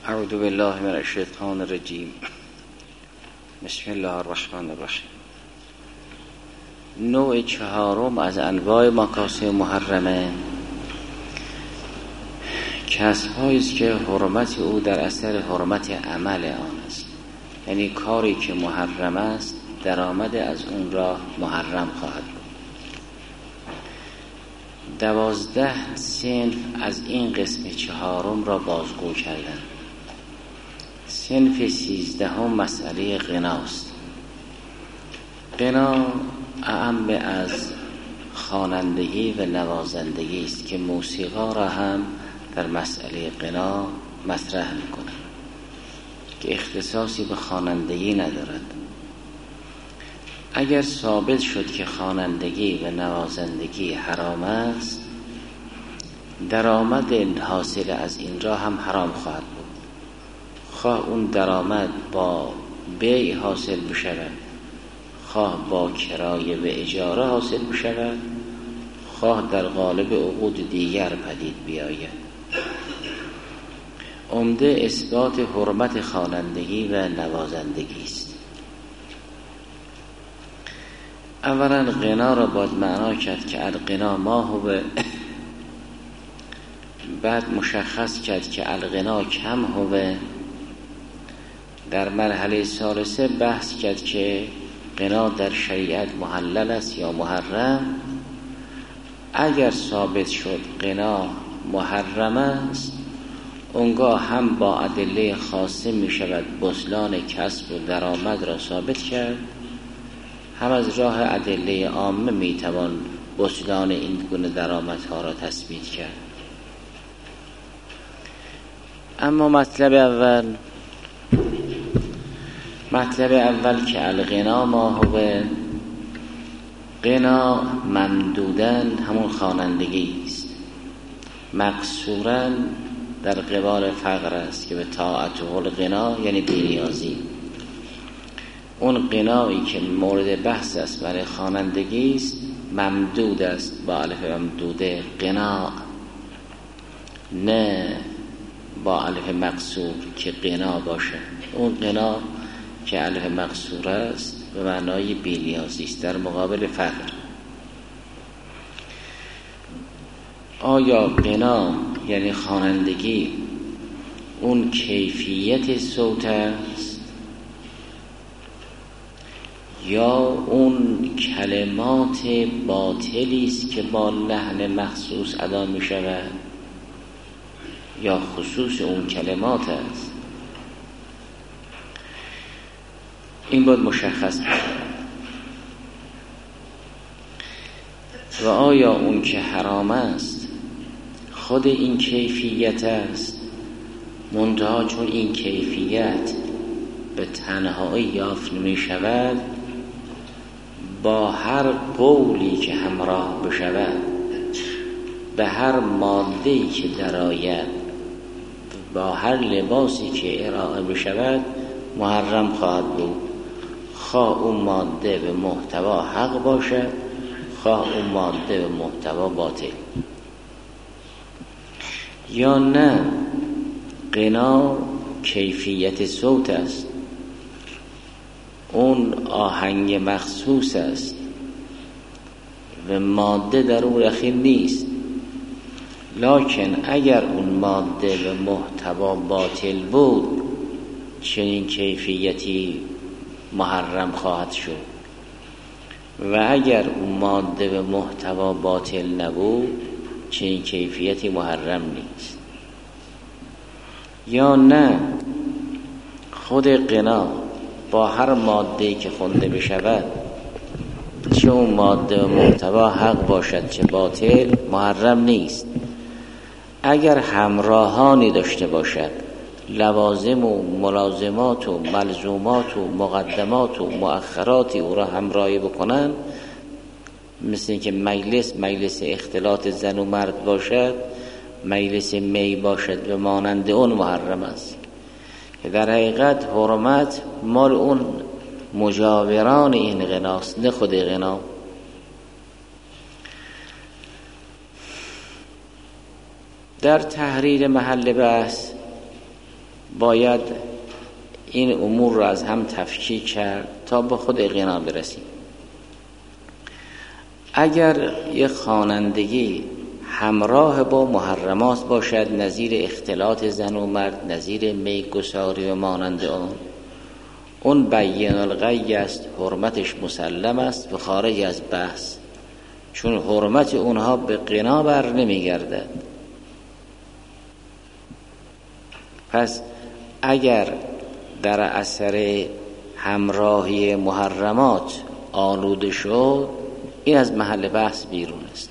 اعوذ بالله من الشیطان الرجیم. بسم الله الرحمن الرحیم. نوع چهارم از انواع مکاسب محرمه کسب‌هایی است که حرمت او در اثر حرمت عمل آن است، یعنی کاری که محرم است درآمد از اون را محرم خواهد بود. 12 صنف از این قسم چهارم را بازگو کردند. صنف 13 مسئله غناست. غنا اعم از خوانندگی و نوازندگی است که موسیقا را هم در مسئله غنا مطرح می‌کنند که اختصاصی به خوانندگی ندارد. اگر ثابت شد که خوانندگی و نوازندگی حرام است، درآمد حاصل از این را هم حرام خواهد بود، خواه اون درآمد با بیع حاصل بشود، خواه با کرایه و اجاره حاصل بشود، خواه در قالب عقود دیگر پدید بیاید. عمده اثبات حرمت خوانندگی و نوازندگی است. اولا غنا را باید معنا کرد که الغنا ما هو، بعد مشخص کرد که الغنا کم هو. در مرحله ثالثه بحث کرد که غنا در شریعت محلل است یا محرم. اگر ثابت شد غنا محرم است، اونگاه هم با ادله خاصه می شود بطلان کسب و درآمد را ثابت کرد، هم از راه ادله عامه می توان بطلان این گونه درآمدها را تثبیت کرد. اما مطلب اول که الغنا ما هو، غنا ممدودن همون خوانندگی است، مقصورن در قبال فقر است که به طاعت و الغنا یعنی بی‌نیازی. اون غنایی که مورد بحث است برای خوانندگی است ممدود است با الف ممدوده غنا، نه با الف مقصور که غنا باشه. اون غنا که الف مقصور است به معنای بی‌نیازی است در مقابل فقر. آیا غنا یعنی خوانندگی اون کیفیت صوت است یا اون کلمات باطلی است که با لحن مخصوص ادا می شود یا خصوص اون کلمات است؟ این باید مشخص بشه. و آیا اون که حرام است خود این کیفیت است، منتها چون این کیفیت به تنهایی یافت نمی شود، با هر قولی که همراه بشود، به هر ماده‌ای که درآید، با هر لباسی که ارائه بشود محرم خواهد بود، خواه اون ماده به محتوا حق باشد، خواه اون ماده به محتوا باطل. یا نه غنا کیفیت صوت است، اون آهنگ مخصوص است و ماده در اون رخیل نیست، لکن اگر اون ماده به محتوا باطل بود چنین کیفیتی محرم خواهد شد، و اگر اون ماده به محتوا باطل نبود چنین کیفیتی محرم نیست. یا نه خود غنا با هر ماده‌ای که خونده بشود، چه اون ماده و محتوا حق باشد چه باطل، محرم نیست. اگر همراهانی داشته باشد، لوازم و ملازمات و ملزومات و مقدمات و مؤخراتی او را همراهی بکنن، مثل اینکه مجلس اختلاط زن و مرد باشد، مجلس می باشد و مانند اون محرم است، که در حقیقت حرمت مال اون مجاوران این غناست نه خود غنا. در تحریر محل بحث باید این امور رو از هم تفکیک کرد تا به خود غنا برسیم. اگر یک خوانندگی همراه با محرمات باشد، نظیر اختلاط زن و مرد، نظیر میگساری و مانند اون بین الغی است، حرمتش مسلم است و خارج از بحث، چون حرمت اونها به غنا بر نمیگردد. پس اگر در اثر همراهی محرمات آلوده شد، این از محل بحث بیرون است.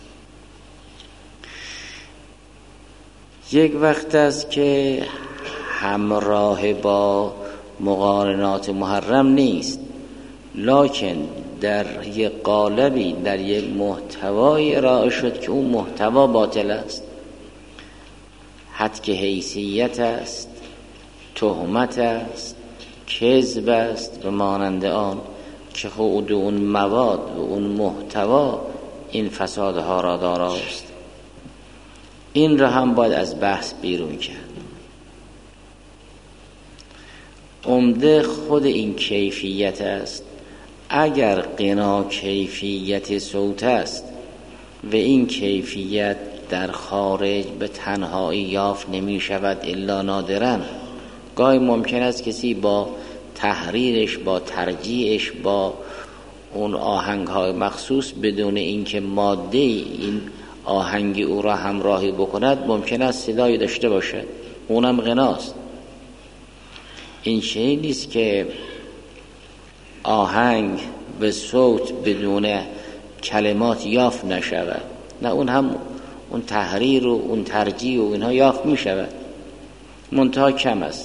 یک وقت است که همراه با مقارنات محرم نیست، لکن در یک قالبی، در یک محتوای ارائه شد که اون محتوا باطل است، حد که حیثیت است، تهمت است، کذب است و مانند آن، که خود اون مواد و اون محتوا این فسادها را داراست. این را هم باید از بحث بیرون کرد. عمده خود این کیفیت است. اگر غنا کیفیت صوت است و این کیفیت در خارج به تنهایی یافت نمی شود الا نادراً، گاهی ممکن است کسی با تحریرش، با ترجیحش، با اون آهنگ‌های مخصوص بدون اینکه ماده این آهنگ او را همراهی بکند، ممکن است صدایی داشته باشد، اونم غناست. این چیزی نیست که آهنگ به صوت بدون کلمات یافت نشود، نه، اون هم اون تحریر و اون ترجیح و اینها یافت می شود، منتها کم است.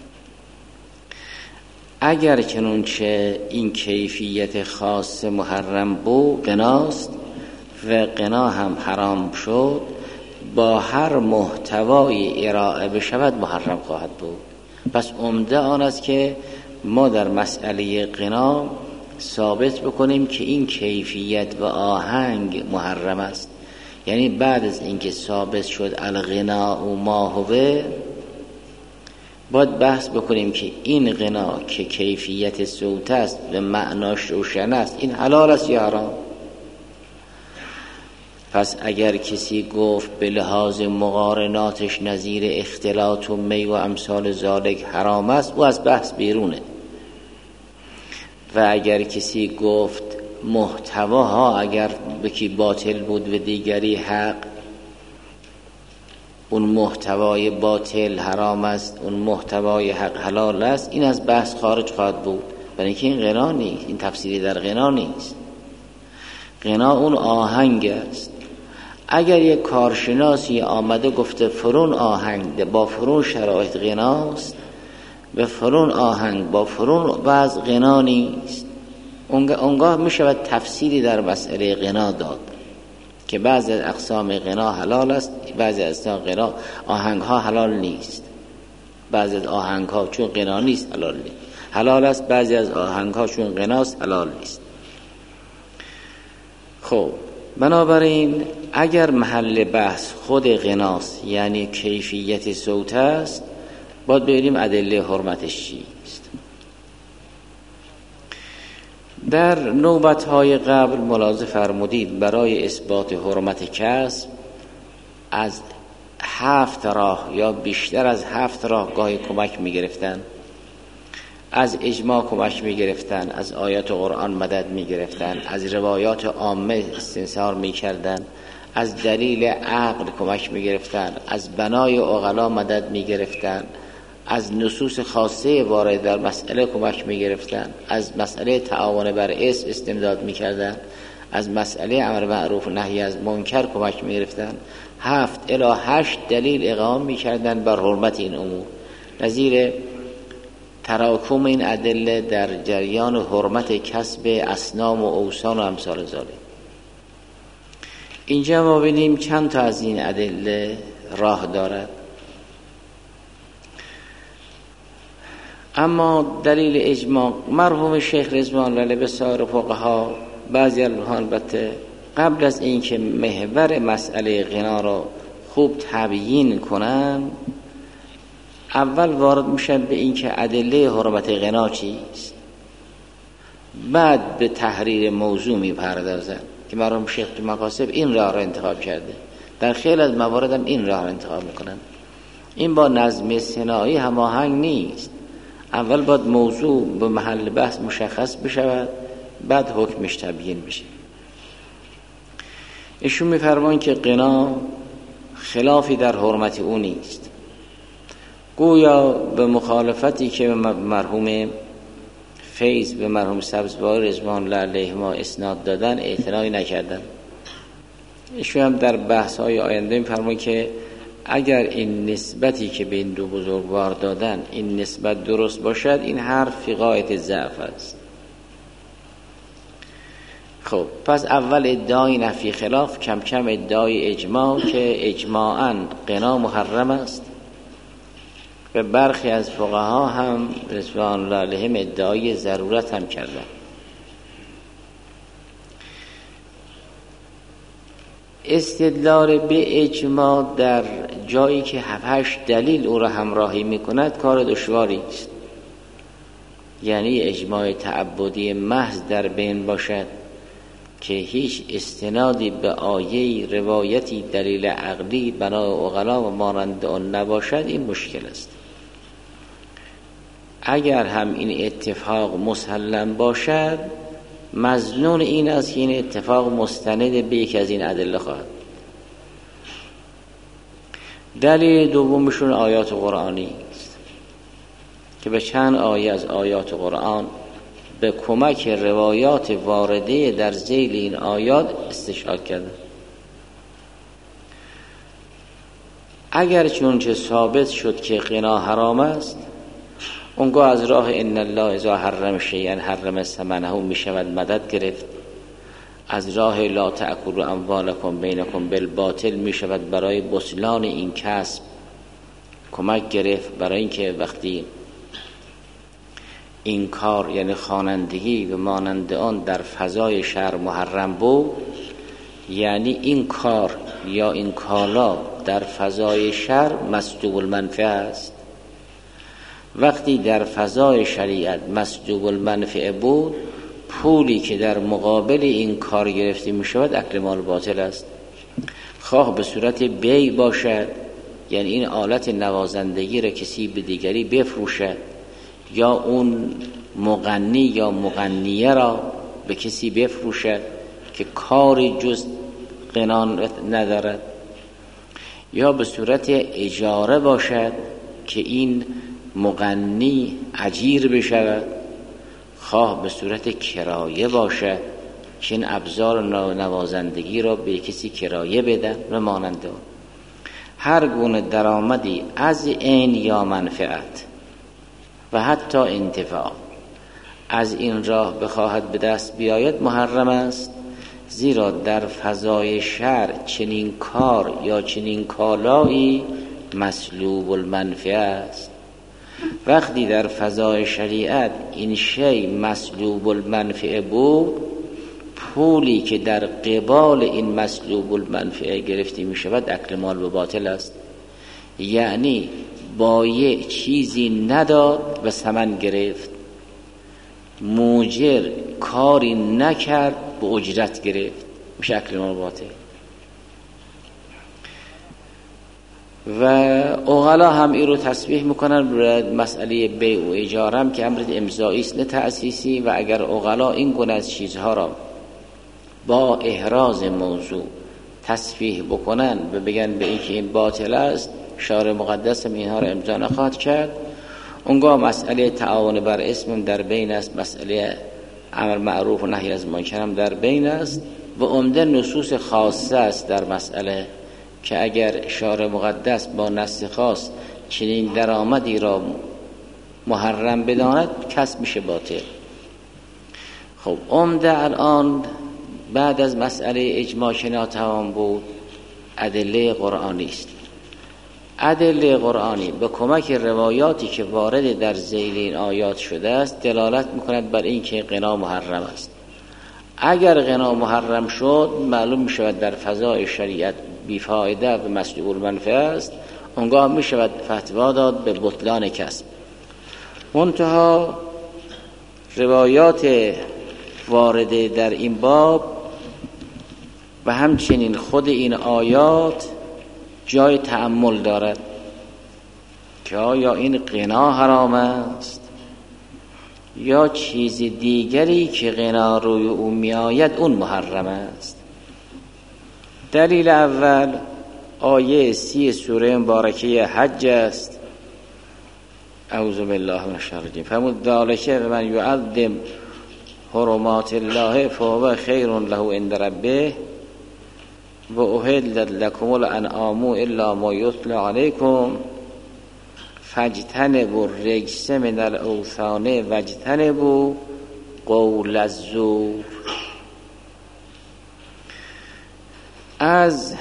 اگر چنانچه این کیفیت خاص محرم بود غناست و غنا هم حرام شد، با هر محتوای ارائه بشود محرم خواهد بود. پس عمده آن است که ما در مسئله غنا ثابت بکنیم که این کیفیت و آهنگ محرم است. یعنی بعد از اینکه ثابت شد الغنا و ما هو، باید بحث بکنیم که این غنا که کیفیت صوت است و معناش روشن است، این حلال است یا حرام. پس اگر کسی گفت به لحاظ مقارناتش نظیر اختلاط و می و امثال ذالک حرام است، او از بحث بیرونه. و اگر کسی گفت محتواها اگر بکی باطل بود و دیگری حق، اون محتوای باطل حرام است، اون محتوای حق حلال است، این از بحث خارج خواهد بود، برای اینکه این غنا نیست، این تفسیری در غنا نیست. غنا اون آهنگ است. اگر یک کارشناسی آمده گفته فرون آهنگ با فرون شرایط غناست و فرون آهنگ با فرون بعض غنا نیست، اونگاه می شود تفسیری در مسئله غنا داد که بعضی از اقسام غنا حلال است، بعضی از غنا آهنگ ها حلال نیست، بعضی از آهنگ ها چون غنا نیست حلال نیست، حلال است، بعضی از آهنگ ها چون غناست حلال نیست. خب بنابراین اگر محل بحث خود غناست، یعنی کیفیت صوت است، باید ببینیم ادله حرمتش چیست. در نوبت‌های قبل ملاحظه فرمودید برای اثبات حرمت کسب از 7 راه یا بیشتر از 7 راه گاهی کمک می‌گرفتن. از اجماع کمک می‌گرفتن، از آیات قرآن مدد می‌گرفتن، از روایات عامه استنصار می‌کردن، از دلیل عقل کمک می‌گرفتن، از بنای عقلا مدد می‌گرفتن، از نصوص خاصه وارد در مسئله کمک می‌گرفتن، از مسئله تعاون بر اثم استمداد می‌کردن، از مسئله امر معروف و نهی از منکر کمک می‌گرفتن. 7 الی 8 دلیل اقامه می‌کردن بر حرمت این امور، نظیر تراکم این ادله در جریان حرمت کسب اصنام و اوثان و امثال ذالک. اینجا ما ببینیم چند تا از این ادله راه دارد. اما دلیل اجماع مرحوم شیخ رضوان الله بسیار فقها، بعضی البته قبل از اینکه محور مسئله غنا را خوب تبیین کنن، اول وارد میشن به این که ادله حرمت غنا چیست، بعد به تحریر موضوع میپردازن که مرحوم شیخ تو مقاصد این راه را انتخاب کرده، در خیلی از موارد هم این راه را انتخاب میکنن. این با نظم صناعی هماهنگ نیست. اول باید موضوع به محل بحث مشخص بشود، بعد حکمش تبیین بشه. ایشون میفرمان که غنا خلافی در حرمت او نیست، گویا به مخالفتی که مرحوم فیض به مرحوم سبزواری رضوان الله علیهما اسناد دادن اعتنایی نکردن. ایشون هم در بحث‌های آینده میفرمان که اگر این نسبتی که به این دو بزرگوار دادن این نسبت درست باشد، این حرف فی غایت ضعف است. خب پس اول ادعای نفی خلاف، کم کم ادعای اجماع که اجماعاً غنا محرم است و برخی از فقها هم رضوان الله علیهم ادعای ضرورت هم کردن. استدلال به اجماع در جایی که 7-8 دلیل او را همراهی میکند کار دشواری است. یعنی اجماع تعبدی محض در بین باشد که هیچ استنادی به آیه، روایتی، دلیل عقلی بنای عقلا و مانند آن نباشد، این مشکل است. اگر هم این اتفاق مسلم باشد، مظنون این است که این اتفاق مستند به یکی از این ادله خواهد. دلیل دومشون آیات قرآنی است که به چند آیه از آیات قرآن به کمک روایات وارده در ذیل این آیات استشهاد کرده. اگر چونچه ثابت شد که غنا حرام است، اونگاه از راه ان الله اذا حرم شیئا حرم ثمنه می شود مدد گرفت، از راه لا تأکلوا اموالکم بینکم بالباطل می شود برای بطلان این کسب کمک گرفت، برای اینکه وقتی این کار یعنی خوانندگی و مانند آن در فضای شهر محرم بود، یعنی این کار یا این کالا در فضای شهر مسجوب المنفعه است. وقتی در فضای شریعت مسجوب المنفعه بود، پولی که در مقابل این کار گرفته می شود اکل مال باطل است، خواه به صورت بیع باشد، یعنی این آلت نوازندگی را کسی به دیگری بفروشد، یا اون مغنی یا مغنیه را به کسی بفروشد که کاری جز غنا ندارد، یا به صورت اجاره باشد که این مغنی اجیر بشود، خواه به صورت کرایه باشد که این ابزار نوازندگی را به کسی کرایه بدن و مانند آن. هر گونه درآمدی از عین یا منفعت و حتی انتفاع از این راه بخواهد به دست بیاید محرم است، زیرا در فضای شرع چنین کار یا چنین کالایی مسلوب المنفعه است. وقتی در فضای شریعت این شی مسلوب المنفعه بود، پولی که در قبال این مسلوب المنفعه گرفته می شود اکل مال و باطل است. یعنی بایع چیزی نداد و ثمن گرفت، موجر کاری نکرد به اجرت گرفت، میشه اکل مال و باطل. و عقلا هم این رو تصریح میکنن برای مسئله بیع و اجاره هم که امر امضایی است نه تأسیسی، و اگر عقلا این گونه از چیزها را با احراز موضوع تصریح بکنن و بگن به این که این باطل است، شارع مقدس هم اینها را امضا نخواهد کرد، اونگاه مسئله تعاون بر اسم در بین است، مسئله امر معروف و نهی از منکر هم در بین است، و عمده نصوص خاصه است در مسئله که اگر شارع مقدس با نص خاص چنین درآمدی را محرم بداند کسب میشه باطل. خب عمده الان بعد از مسئله اجماع که ناتوان بود، ادله قرآنی است. ادله قرآنی به کمک روایاتی که وارد در ذیل این آیات شده است دلالت میکند بر این که غنا محرم است. اگر غنا محرم شد، معلوم میشود در فضای شریعت بیفایده و مسلوب المنفعه است، اونگاه می شود فتوا داد به بطلان کسب. منتها روایات وارده در این باب و همچنین خود این آیات جای تأمل دارد که آیا این غنا حرام است یا چیز دیگری که غنا روی او می آید اون محرم است. دلیل اول آیه 30 سوره مبارکه حج است. اعوذ بالله من الشیطان الرجیم. فرمود ذالک من یعظم حرمات الله فهو خیر له عند ربه و احلت لکم الانعام الا ما یتلی علیکم فاجتنبوا الرجس من الاوثان واجتنبوا قول الزور. از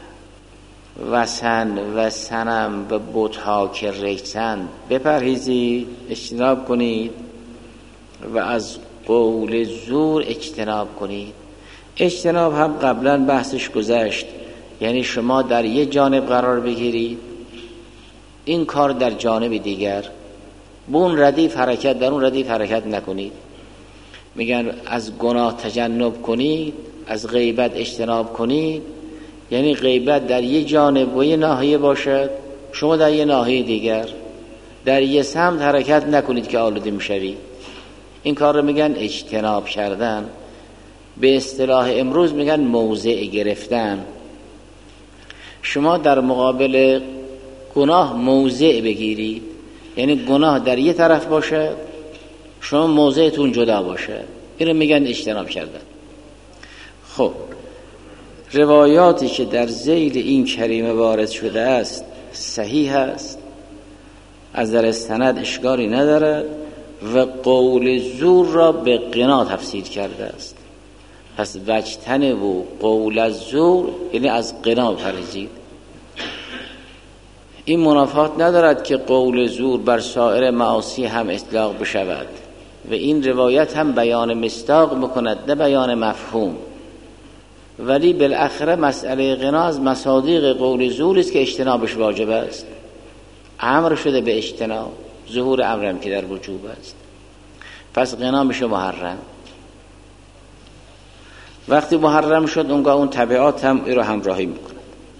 وثن و صنم و بت‌ها که رجسند بپرهیزید، اجتناب کنید و از قول زور اجتناب کنید. اجتناب هم قبلا بحثش گذشت، یعنی شما در یه جانب قرار بگیرید، این کار در جانب دیگر به اون ردیف حرکت، در اون ردیف حرکت نکنید. میگن از گناه تجنب کنید، از غیبت اجتناب کنید، یعنی غیبت در یه جانب و یه ناحیه باشد، شما در یه ناحیه دیگر، در یه سمت حرکت نکنید که آلوده میشوید. این کار رو میگن اجتناب کردن. به اصطلاح امروز میگن موضع گرفتن. شما در مقابل گناه موضع بگیرید، یعنی گناه در یه طرف باشد، شما موضعتون جدا باشد. این رو میگن اجتناب کردن. خب روایاتی که در ذیل این کریمه وارد شده است صحیح است، از در سند اشکالی ندارد و قول زور را به غنا تفسیر کرده است. پس واجتنبوا قول الزور یعنی از غنا پرهیزید. این منافات ندارد که قول زور بر سایر معاصی هم اطلاق بشود و این روایت هم بیان مصداق میکند نه بیان مفهوم، ولی بالاخره مسئله غنا از مصادیق قول زور است که اجتنابش واجب است. امر شده به اجتناب، ظهور امرم که در وجوب است، پس غنا میشه محرم. وقتی محرم شد اونگاه اون تبعات هم این رو همراهی میکنه.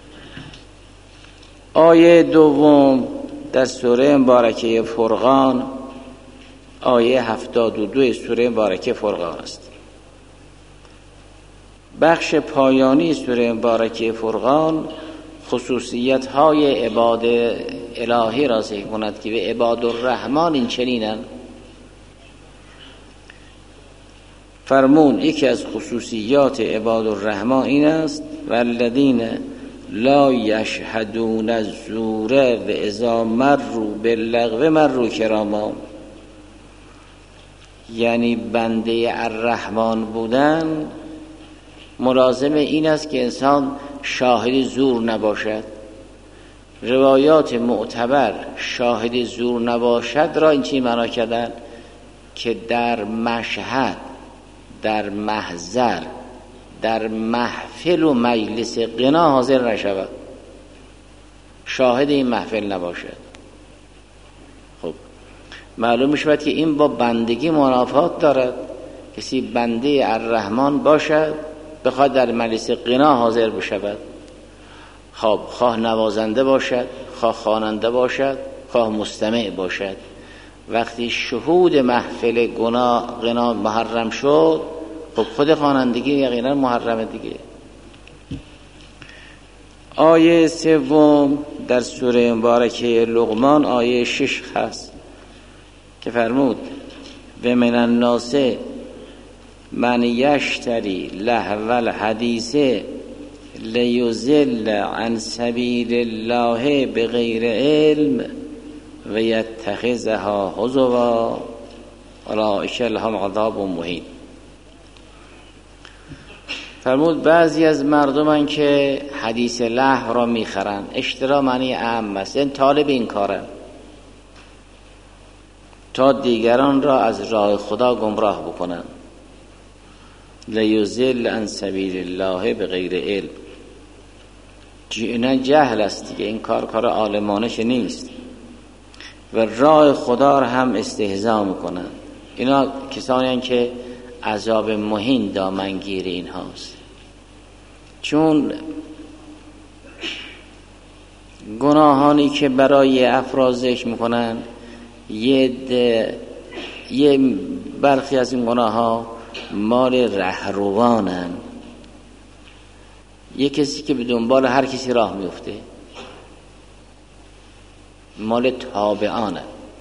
آیه دوم در سوره مبارکه فرقان، آیه 72 سوره مبارکه فرقان است. بخش پایانی سوره مبارکه فرقان خصوصیت های عباد الهی را ذکر کند که به عباد الرحمن این چنینن. فرمون یکی از خصوصیات عباد الرحمن این است والذین لا یشهدون الزور و اذا مروا باللغو مروا کراما. یعنی بنده الرحمن بودن ملازم این است که انسان شاهد زور نباشد. روایات معتبر شاهد زور نباشد را این چی معنا کردن؟ که در مشهد، در محضر، در محفل و مجلس غنا حاضر نشود، شاهد این محفل نباشد. خب معلوم میشود که این با بندگی منافات دارد. کسی بنده الرحمن باشد بخواد در مجلس غنا حاضر بشود، خب خواه نوازنده باشد، خواه خواننده باشد، خواه مستمع باشد. وقتی شهود محفل غنا محرم شد، خب خود خوانندگی یقینا محرمه دیگه. آیه سوم در سوره مبارکه لقمان آیه 6 هست که فرمود و من الناس من یشتری لهو الحدیث لیضل عن سبیل الله بغیر علم و یتخذها هزوا اولئک لهم عذاب مهین. فرمود بعضی از مردمان که حدیث لهو را میخرن، اشترا معنی اعم است، این طالب این کارن تا دیگران را از راه خدا گمراه بکنن. لیضل عن سبیل الله بغیر علم. نه جهل است دیگه، این کار عالمانه چه نیست و راه خدا رو هم استهزا میکنن. اینا کسانی هستند که عذاب مهین دامنگیر این هاست، چون گناهانی که برای افراد ذکر میکنن یه برخی از این گناه ها مال رهروانن، یه کسی که به دنبال هر کسی راه میفته مال تابعانه.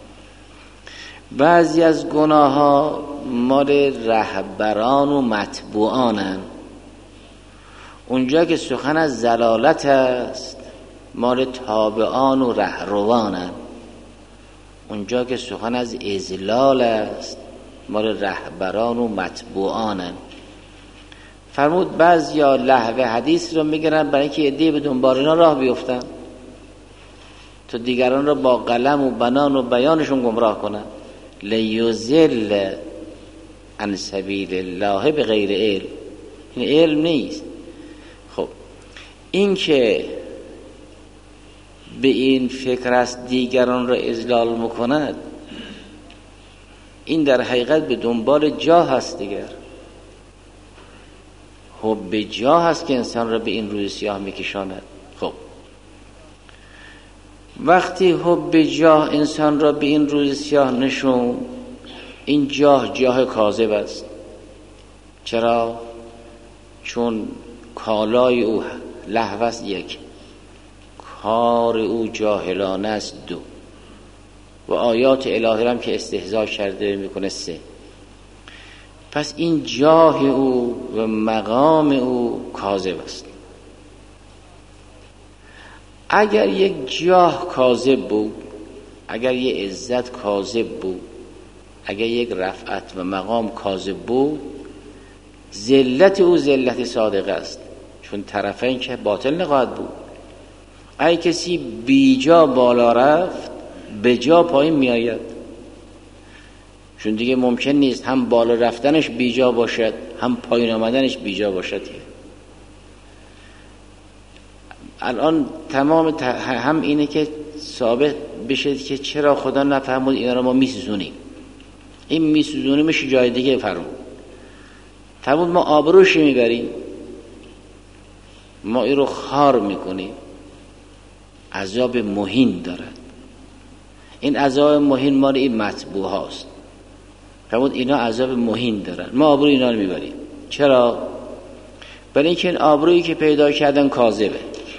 بعضی از گناه ها مال رهبران و متبوعانن، اونجا که سخن از ضلالت است مال تابعان و رهروانن، اونجا که سخن از اضلال است مال رهبران و متبوعانن. فرمود بعضیا لهو حدیث رو میگیرن برای اینکه عده‌ای به دنبال اینا راه بیفتن تا دیگران رو با قلم و بنان و بیانشون گمراه کنن. لیضل عن سبیل الله بغیر علم، این علم نیست. خب این که به این فکر است دیگران را اضلال میکند، این در حقیقت به دنبال جاه هست دیگر. حب جاه هست که انسان را به این روی سیاه میکشاند. خب وقتی حب جاه انسان را به این روی سیاه نشون، این جاه کاذب است. چرا؟ چون کالای او لهو است یک، کار او جاهلانه است دو، و آیات الهی هم که استهزا کرده میکنه سه. پس این جاه او و مقام او کاذب است. اگر یک جاه کاذب بود، اگر یک عزت کاذب بود، اگر یک رفعت و مقام کاذب بود، ذلت او ذلت صادق است، چون طرفین که باطل نخواهد بود. اگه کسی بیجا بالا رفت به جا پایین می آید، چون دیگه ممکن نیست هم بالا رفتنش بیجا باشد هم پایین آمدنش بیجا باشد. الان تمام هم اینه که ثابت بشه که چرا خدا نفهمود اینا رو ما میسوزونیم. این میسوزونیمش جای دیگه فرمود ما آبروش میبریم، ما این رو خار میکنیم. عذاب مهین دارد. این عذاب مهین مال این مطبوع هاست. فرمود اینا عذاب مهین دارن، ما آبروی اینا رو میبریم. چرا؟ برای اینکه این آبرویی که پیدا کردن کاذبه.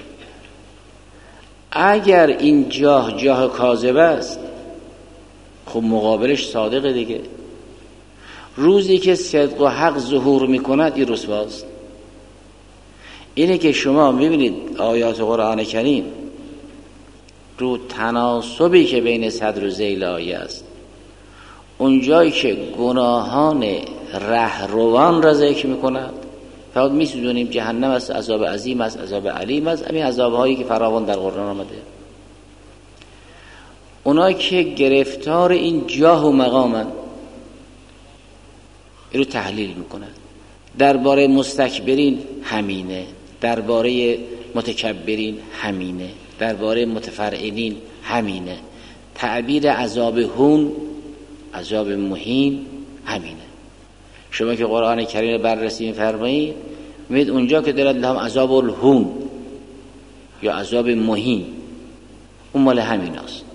اگر این جاه کاذب است، خب مقابلش صادقه دیگه. روزی که صدق و حق ظهور میکند این رسواست. اینه که شما میبینید آیات قرآن کریم رو تناسبی که بین صدر و ذیل آیه است، اونجایی که گناهان رهروان را ذکر میکند فقط میسوزونیم جهنم است، عذاب عظیم است، عذاب علیم است، همین عذابهایی که فراوان در قرآن آمده. اونایی که گرفتار این جاه و مقامن این رو تحلیل میکنن. درباره مستکبرین همینه، درباره متکبرین همینه، درباره متفرعنین همینه. تعبیر عذاب هون، عذاب مهین همینه. شما که قرآن کریم بررسی می‌فرمایید می‌بینید اونجا که دارد لهم عذاب الهون یا عذاب مهین، اون مال همین است.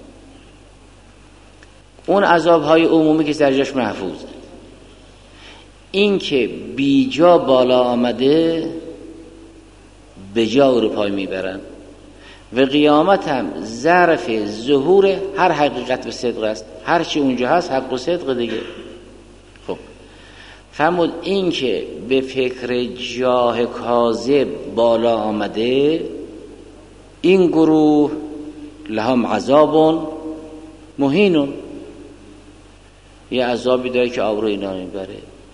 اون عذاب‌های عمومی که درجاش محفوظه. این که بیجا بالا آمده به جا رو پای میبرن و قیامت هم ظرف ظهور هر حقیقت و صدق است. هر چی اونجا هست حق و صدق دیگه. خب فرمود این که به فکر جاه کاذب بالا آمده، این گروه لهم عذاب مهینون، یه عذابی داره که آبروی اینا میبره،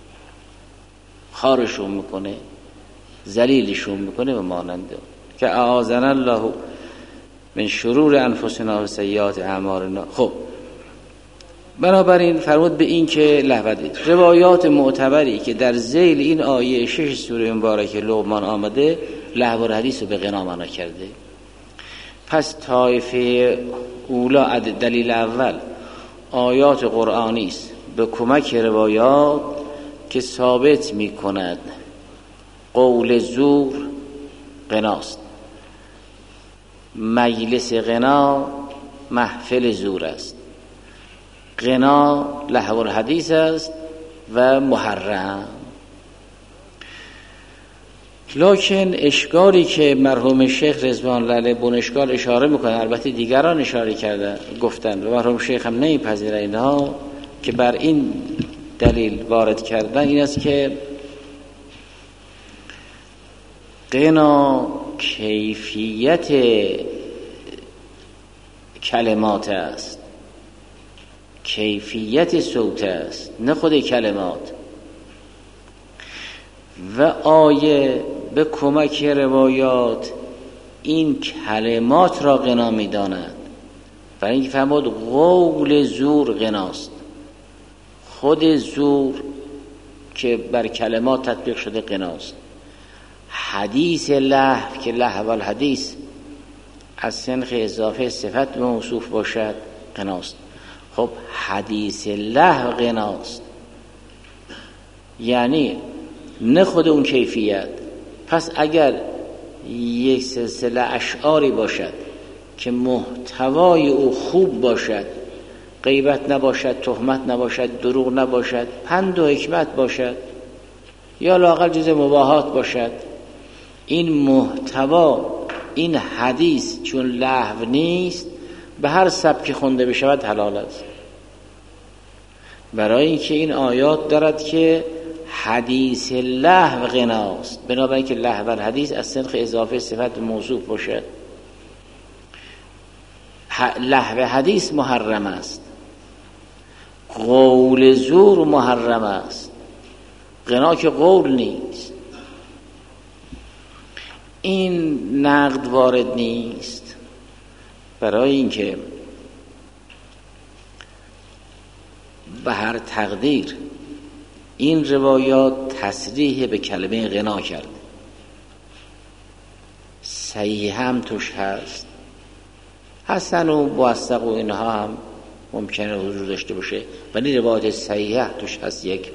خارشون میکنه، ذلیلشون میکنه و ماننده. که اعاذنا الله من شرور انفسنا و سیئات اعمالنا. خب بنابراین فرمود به این که لهوت روایات معتبری که در ذیل این آیه 6 سوره مبارکه لقمان آمده لهو الحدیث رو به غنا معنا کرده. پس طایفه اولا، دلیل اول آیات قرآنی است به کمک روایات که ثابت می کند قول زور غناست، مجلس غنا محفل زور است، غنا لهو الحدیث است و محرم. لکن اشکالی که مرحوم شیخ رضوان الله علیه بون اشکال اشاره میکنه، البته دیگران اشاره کردن گفتن و مرحوم شیخ هم نمیپذیره اینها که بر این دلیل وارد کردن، این است که غنا کیفیت کلمات است، کیفیت صوت است، نه خود کلمات. و آیه به کمک روایات این کلمات را غنا می داند، برای اینکه فرمود قول زور غناست. خود زور که بر کلمات تطبیق شده غناست. حدیث لهو که لهو الحدیث از سنخ اضافه صفت موصوف باشد غناست. خب حدیث لهو غناست، یعنی نه خود اون کیفیت. پس اگر یک سلسله اشعاری باشد که محتوای او خوب باشد، غیبت نباشد، تهمت نباشد، دروغ نباشد، پند و حکمت باشد، یا لااقل جز مباحات باشد، این محتوا، این حدیث چون لهو نیست به هر سبکی خونده بشود حلال است. برای اینکه این آیات دارد که حدیث لهو غناست، بنابراین که لهو الحدیث از سنخ اضافه صفت موصوف باشد. لهو حدیث محرم است، قول زور محرم است، غنا که قول نیست. این نقد وارد نیست، برای اینکه به هر تقدیر این روایات تصریح به کلمه غنا کرد. صحیح هم توش هست، حسن و موثق و اینها هم ممکنه حضور داشته باشه، ولی روایت صحیح توش هست. یک،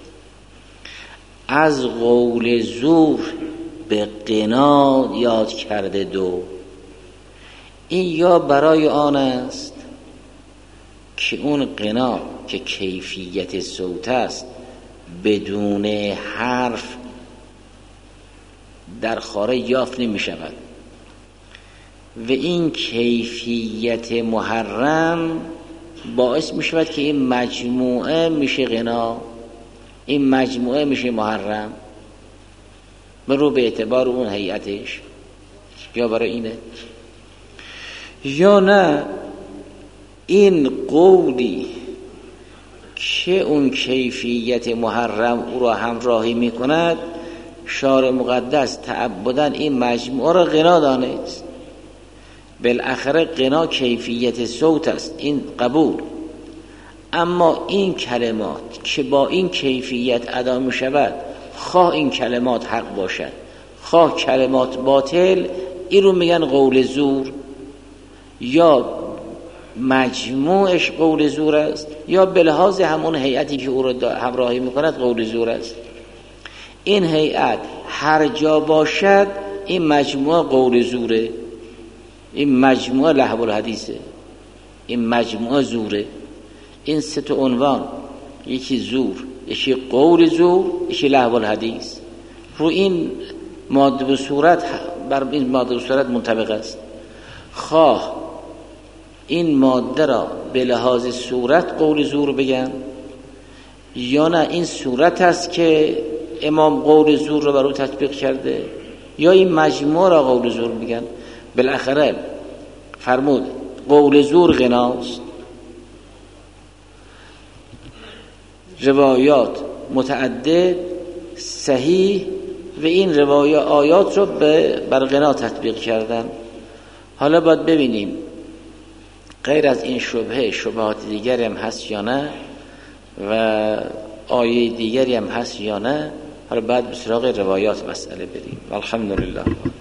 از قول زور به غنا یاد کرده. دو، این یا برای آن است که اون غنا که کیفیت صوت است بدون حرف در خارج یافت نمی شود، و این کیفیت محرم باعث می شود که این مجموعه میشه غنا، این مجموعه میشه محرم برو به اعتبار اون هیئتش. یا برای اینه، یا نه این قولی که اون کیفیت محرم او را همراهی می کند، شارع مقدس تعبداً این مجموعه را غنا دانست. بالاخره غنا کیفیت صوت است، این قبول. اما این کلمات که با این کیفیت ادا می شود، خواه این کلمات حق باشد خواه کلمات باطل، این رو میگن قول زور، یا مجموعش قول زور است، یا به لحاظ همون هیئتی که او را همراهی میکند قول زور است. این هیئت هر جا باشد این مجموعه قول زوره، این مجموعه لهو الحدیثه، این مجموعه زوره. این سه تا عنوان، یکی زور، یکی قول زور، یکی لهو الحدیث، رو این ماده و صورت بر این ماده و صورت منطبق است. خواه این ماده را به لحاظ صورت قول زور بگن، یا نه این صورت است که امام قول زور را بر او تطبیق کرده، یا این مجموعه را قول زور بگن. بالاخره فرمود قول زور غناست. روایات متعدد صحیح و این روایات آیات رو بر غنا تطبیق کردن. حالا باید ببینیم غیر از این شبهات دیگری هم هست یا نه، و آیه دیگری هم هست یا نه. حالا بعد به سراغ روایات مسئله بریم. الحمدلله.